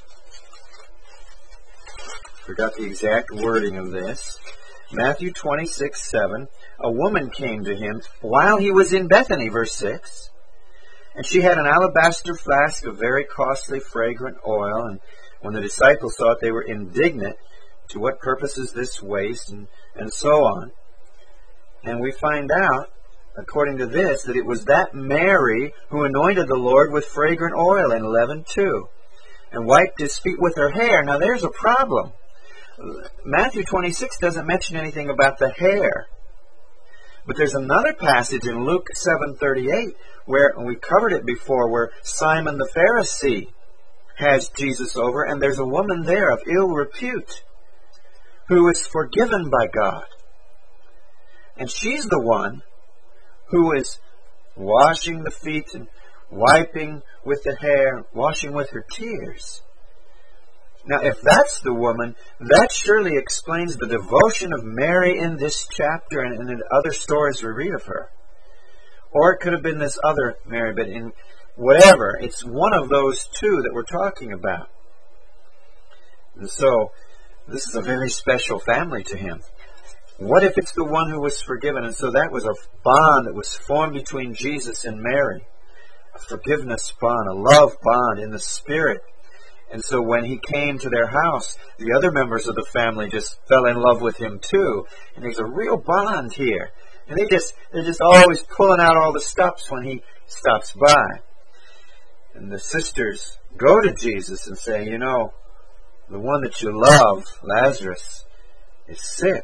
Speaker 1: Forgot the exact wording of this. Matthew 26:7, a woman came to Him while He was in Bethany, verse 6. And she had an alabaster flask of very costly fragrant oil. And when the disciples saw it, they were indignant. To what purpose is this waste? And so on. And we find out, according to this, that it was that Mary who anointed the Lord with fragrant oil in 11:2 and wiped His feet with her hair. Now there's a problem. Matthew 26 doesn't mention anything about the hair. But there's another passage in Luke 7:38 where, and we covered it before, where Simon the Pharisee has Jesus over, and there's a woman there of ill repute who is forgiven by God. And she's the one who is washing the feet and wiping with the hair, washing with her tears. Now, if that's the woman, that surely explains the devotion of Mary in this chapter and in other stories we read of her. Or it could have been this other Mary, but in whatever, it's one of those two that we're talking about. And so, this is a very special family to Him. What if it's the one who was forgiven? And so that was a bond that was formed between Jesus and Mary. A forgiveness bond, a love bond in the Spirit. And so when He came to their house, the other members of the family just fell in love with Him too. And there's a real bond here. And they're just always pulling out all the stops when He stops by. And the sisters go to Jesus and say, you know, the one that you love, Lazarus, is sick.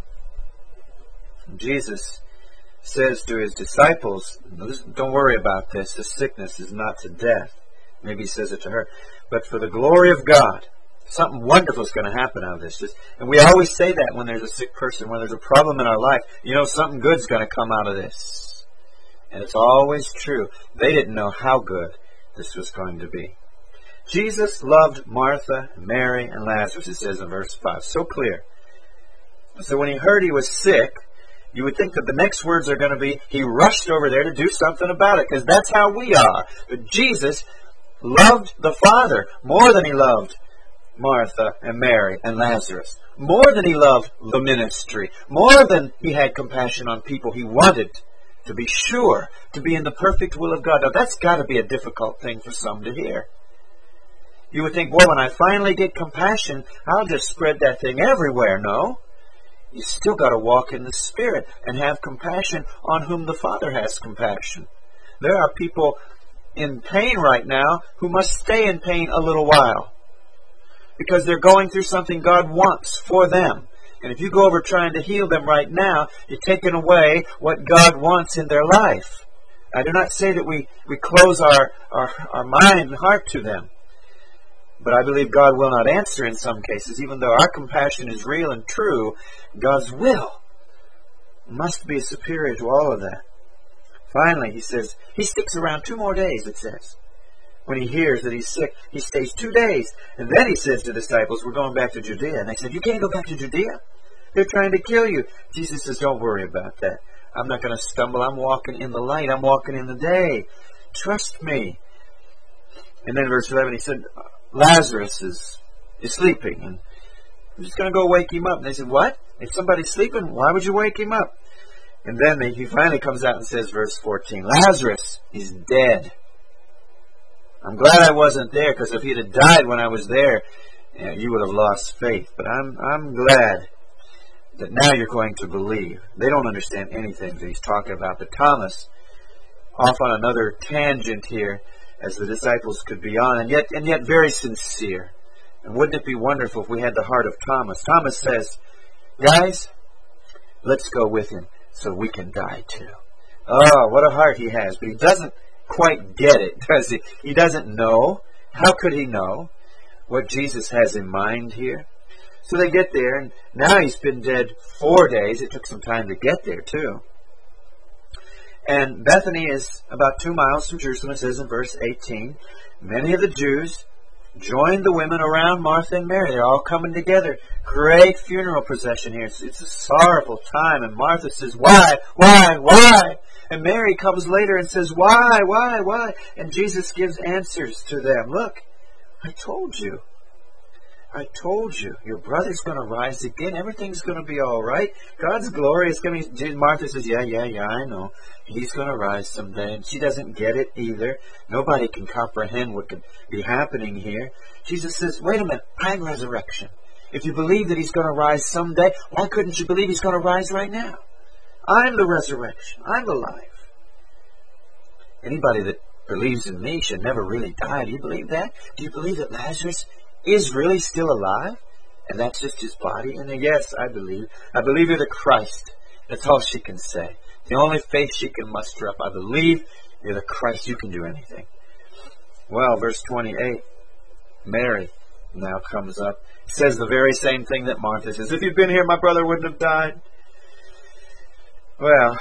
Speaker 1: And Jesus says to His disciples, don't worry about this. This sickness is not to death. Maybe He says it to her. But for the glory of God, something wonderful is going to happen out of this. And we always say that when there's a sick person, when there's a problem in our life. You know, something good's going to come out of this. And it's always true. They didn't know how good this was going to be. Jesus loved Martha, Mary, and Lazarus, it says in verse 5. So clear. So when He heard he was sick, you would think that the next words are going to be, He rushed over there to do something about it, because that's how we are. But Jesus loved the Father more than He loved Martha and Mary and Lazarus. More than He loved the ministry. More than He had compassion on people He wanted to be sure, to be in the perfect will of God. Now that's got to be a difficult thing for some to hear. You would think, well, when I finally get compassion, I'll just spread that thing everywhere. No. You still got to walk in the Spirit and have compassion on whom the Father has compassion. There are people in pain right now who must stay in pain a little while because they're going through something God wants for them. And if you go over trying to heal them right now, you're taking away what God wants in their life. I do not say that we close our mind and heart to them. But I believe God will not answer in some cases. Even though our compassion is real and true, God's will must be superior to all of that. Finally, he says, he sticks around 2 more days, it says. When he hears that he's sick, he stays 2 days. And then he says to the disciples, we're going back to Judea. And they said, you can't go back to Judea. They're trying to kill you. Jesus says, don't worry about that. I'm not going to stumble. I'm walking in the light. I'm walking in the day. Trust me. And then verse 11, he said, Lazarus is sleeping. And I'm just going to go wake him up. And they said, what? If somebody's sleeping, why would you wake him up? And then he finally comes out and says, verse 14, Lazarus, he's dead. I'm glad I wasn't there, because if he'd have died when I was there, you would have lost faith. But I'm glad that now you're going to believe. They don't understand anything that he's talking about. But Thomas, off on another tangent here, as the disciples could be on, and yet very sincere. And wouldn't it be wonderful if we had the heart of Thomas? Thomas says, guys, let's go with him so we can die too. Oh, what a heart he has. But he doesn't quite get it, does he? He doesn't know. How could he know what Jesus has in mind here? So they get there, and now he's been dead 4 days. It took some time to get there too. And Bethany is about 2 miles from Jerusalem, it says in verse 18. Many of the Jews joined the women around Martha and Mary. They're all coming together. Great funeral procession here. It's a sorrowful time. And Martha says, why? And Mary comes later and says, why? And Jesus gives answers to them. Look, I told you. Your brother's going to rise again. Everything's going to be all right. God's glory is coming. Martha says, yeah, I know. He's going to rise someday. And she doesn't get it either. Nobody can comprehend what could be happening here. Jesus says, wait a minute, I'm resurrection. If you believe that he's going to rise someday, why couldn't you believe he's going to rise right now? I'm the resurrection. I'm the life. Anybody that believes in me should never really die. Do you believe that? Do you believe that Lazarus is really still alive? And that's just his body? And then, yes, I believe. I believe you're the Christ. That's all she can say. The only faith she can muster up. I believe you're the Christ. You can do anything. Well, verse 28, Mary now comes up. Says the very same thing that Martha says. If you'd been here, my brother wouldn't have died. Well,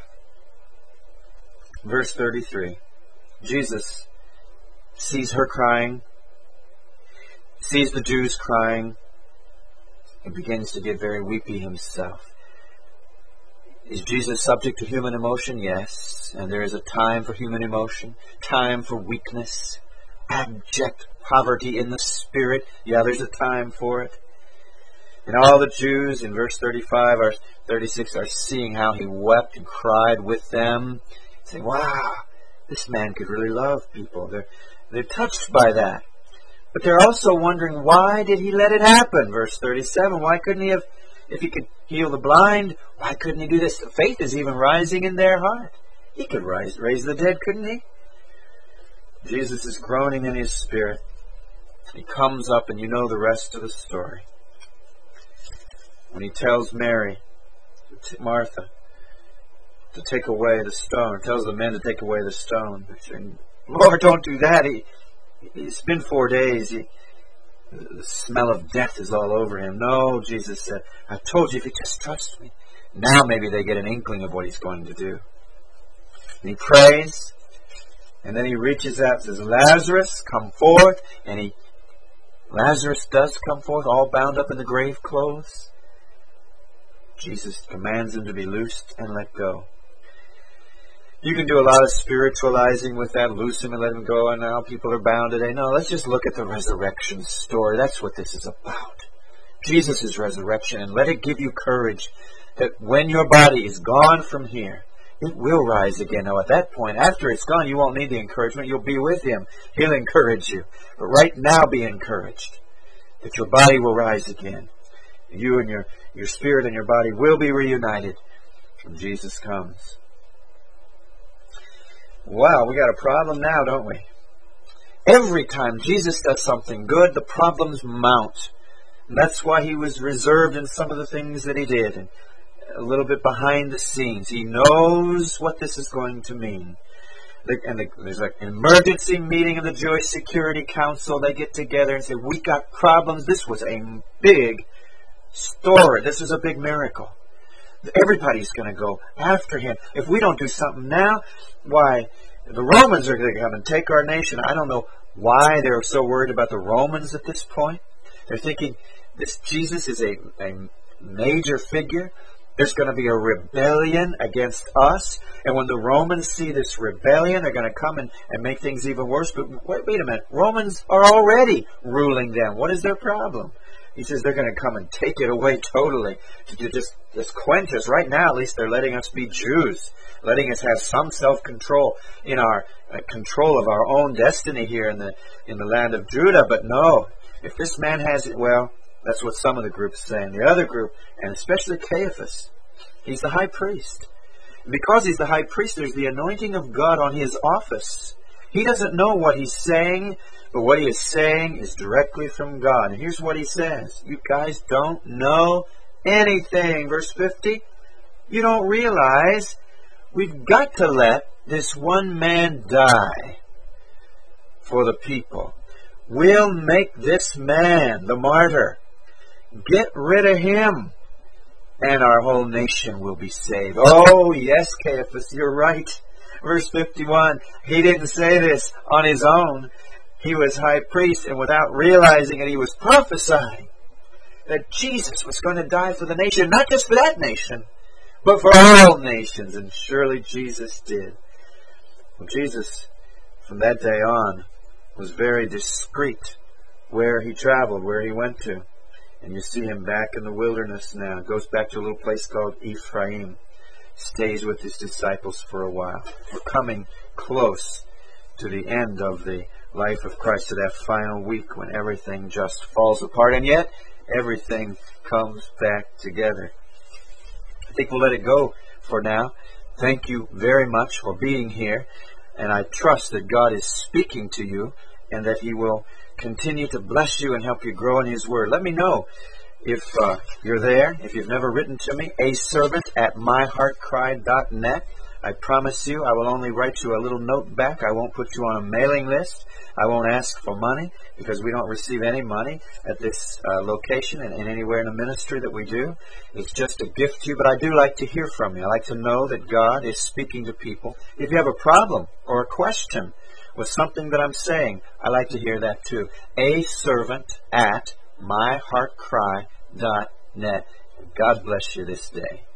Speaker 1: verse 33. Jesus sees her crying, sees the Jews crying, and begins to get very weepy himself. Is Jesus subject to human emotion? Yes. And there is a time for human emotion, time for weakness, abject poverty in the spirit. Yeah, there's a time for it. And all the Jews in verse 35 or 36 are seeing how he wept and cried with them. Saying, wow, this man could really love people. They're touched by that. But they're also wondering, why did he let it happen? Verse 37, why couldn't he have, if he could heal the blind, why couldn't he do this? The faith is even rising in their heart. He could raise the dead, couldn't he? Jesus is groaning in his spirit. He comes up, and you know the rest of the story. When he tells Martha, to take away the stone, tells the men to take away the stone. They're saying, Lord, don't do that. It's been 4 days. The smell of death is all over him. No, Jesus said, I told you if you just trust me. Now maybe they get an inkling of what he's going to do. And he prays, and then he reaches out and says, Lazarus, come forth. And Lazarus does come forth, all bound up in the grave clothes. Jesus commands him to be loosed and let go. You can do a lot of spiritualizing with that. Loose him and let him go, and now people are bound today. No, let's just look at the resurrection story. That's what this is about. Jesus' resurrection, and let it give you courage that when your body is gone from here, It will rise again. Now, at that point, after it's gone, you won't need the encouragement. You'll be with Him. He'll encourage you. But right now, be encouraged that your body will rise again. You and your spirit and your body will be reunited when Jesus comes. Wow, we got a problem now, don't we? Every time Jesus does something good, the problems mount. And that's why He was reserved in some of the things that He did. And a little bit behind the scenes. He knows what this is going to mean. There's an emergency meeting of the Jewish Security Council. They get together and say, we got problems. This was a big story. This is a big miracle. Everybody's going to go after Him. If we don't do something now, why, the Romans are going to come and take our nation. I don't know why they're so worried about the Romans at this point. They're thinking this Jesus is a major figure. There's going to be a rebellion against us. And when the Romans see this rebellion, they're going to come and make things even worse. But wait a minute. Romans are already ruling them. What is their problem? He says they're going to come and take it away totally. To just quench us. Right now, at least, they're letting us be Jews. Letting us have some self-control in our control of our own destiny here in the land of Judah. But no, if this man has it, well, that's what some of the groups say. And the other group, and especially Caiaphas, he's the high priest. And because he's the high priest, there's the anointing of God on his office. He doesn't know what he's saying, but what he is saying is directly from God. And here's what he says. You guys don't know anything. Verse 50, you don't realize we've got to let this one man die for the people. We'll make this man the martyr. Get rid of him, and our whole nation will be saved. Oh, yes, Caiaphas, you're right. Verse 51, he didn't say this on his own. He was high priest, and without realizing it, he was prophesying that Jesus was going to die for the nation, not just for that nation, but for all nations. And surely Jesus did. Well, Jesus, from that day on, was very discreet where he traveled, where he went to. And you see him back in the wilderness now. Goes back to a little place called Ephraim. Stays with his disciples for a while. We're coming close to the end of the life of Christ, to that final week when everything just falls apart. And yet, everything comes back together. I think we'll let it go for now. Thank you very much for being here. And I trust that God is speaking to you and that He will continue to bless you and help you grow in His Word. Let me know if you're there, if you've never written to me, aservant@myheartcry.net. I promise you I will only write you a little note back. I won't put you on a mailing list. I won't ask for money because we don't receive any money at this location and anywhere in the ministry that we do. It's just a gift to you, but I do like to hear from you. I like to know that God is speaking to people. If you have a problem or a question with something that I'm saying, I like to hear that too. aservant@myheartcry.net. God bless you this day.